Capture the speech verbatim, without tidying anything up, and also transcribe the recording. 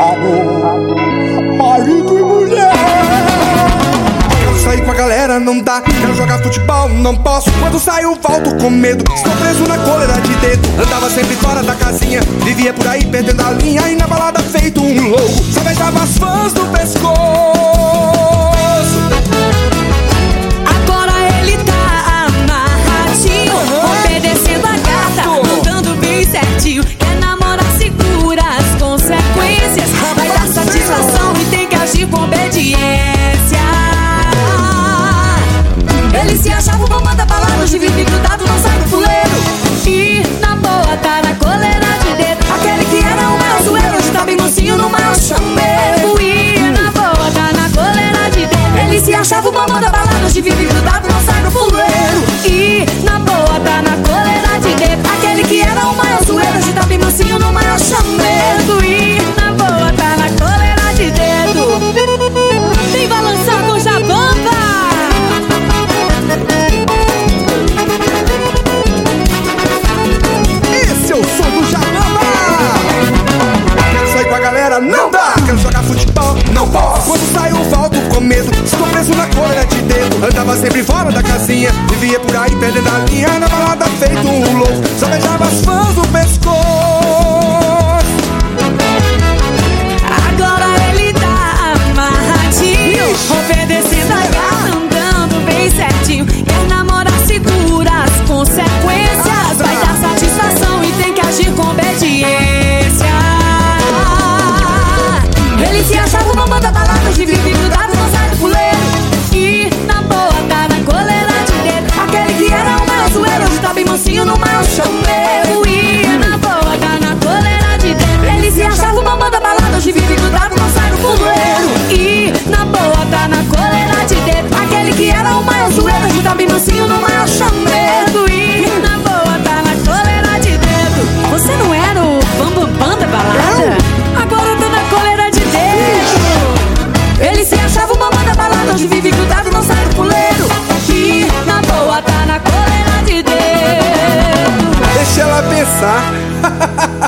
amor, marido e mulher. Quero sair com a galera, não dá. Quero jogar futebol, não posso. Quando saio volto com medo. Estou preso na coleira de dedo. Andava sempre fora da casinha, vivia por aí perdendo a linha. E na balada feito um louco, só beijava as fãs do pescoço. Agora ele tá amarradinho, obedecendo a gata, andando bem certinho. Quer namorar, segura as consequências. Vai dar satisfação e tem que agir com obediência. Ele se achava o bombom da balada, hoje vive grudado, não sai do fuleiro. E na boa tá na coleira de dedo. Aquele que era o maior zoeiro, hoje tá bem mocinho no maior chamego. E na boa tá na coleira de dedo. Ele se achava o bombom da balada, hoje vive grudado, não sai do fuleiro. E na boa tá na coleira de dedo. Aquele que era o maior zoeiro, hoje tá bem mocinho no maior chamego. E na boa tá na coleira de dedo. Vem balançar com Jabamba. Esse é o som do Jabamba. Quero sair com a galera, não dá. Quero jogar futebol, não posso. Quando saio volto com medo. Estou preso na coleira de dedo. Andava sempre fora da casinha, vivia por aí perdendo a linha. Na balada feito um louco, só beijava as fãs do pescoço. Agora ele tá amarradinho, obedecendo a gata, andando bem certinho. Quer namorar, segura as consequências. Vai dar satisfação e tem que agir com obediência. Ele se achava o bombom da balada, hoje vive grudado, não sai do fuleiro. E na boa tá na coleira de dedo. Aquele que era o maior zoeiro, hoje tá bem mocinho no maior chamego. E na boa tá na coleira de dedo. Ele se achava o bombom da balada, hoje vive grudado, não sai do fuleiro. E na boa tá na coleira de dedo. Aquele que era o maior zoeiro, hoje tá bem mocinho no maior chamego. E na boa tá na coleira de dedo. Você não era o bambambam da balada? Agora tá na coleira de dedo. Ele se achava o bombom da balada, hoje vive grudado, não sai do fuleiro. E na boa tá na coleira de dedo. Deixa ela pensar.